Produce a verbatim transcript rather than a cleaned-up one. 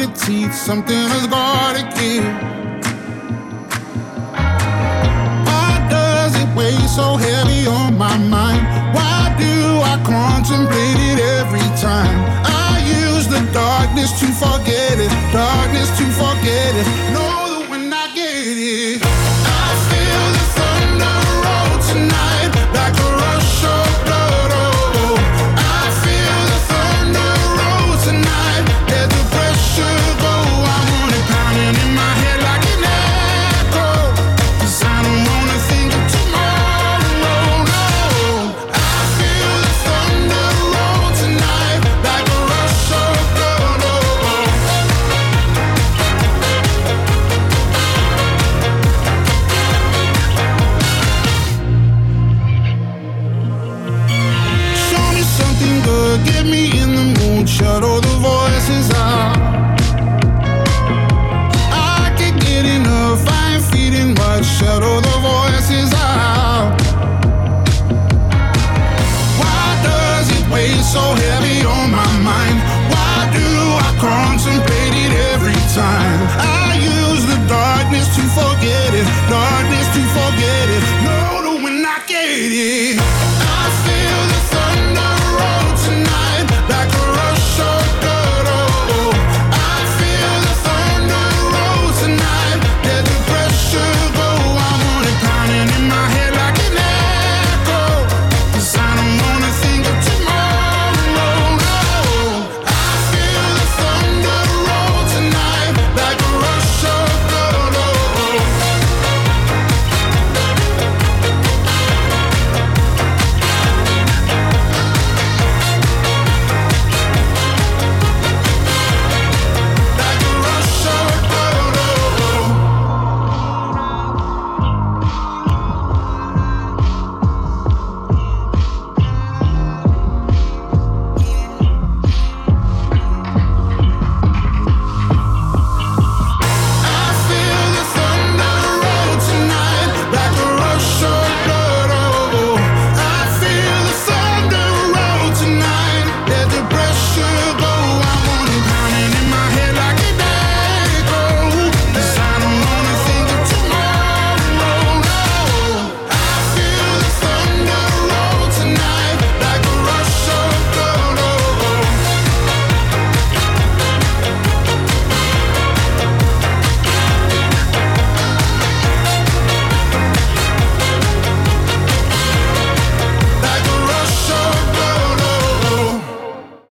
your teeth, something has gotta give. Why does it weigh so heavy on my mind? Why do I contemplate it every time? I use the darkness to forget it, darkness to forget it. Know that when I get it, I feel the thunder roll tonight, like a rush of blood. Oh, I feel the thunder roll tonight. Let the pressure go. I want it pounding in my head like an echo, 'cause I don't wanna think of tomorrow. No, I feel the thunder roll tonight, like a rush of blood. Oh, show me something good, get me in the mood, shut all the voices out. I can't get enough, I ain't feeding much, shut all the voices out. Why does it weigh so heavy on my mind? Why do I contemplate it every time? I use the darkness to forget it, darkness to forget it. No, no, when I get it.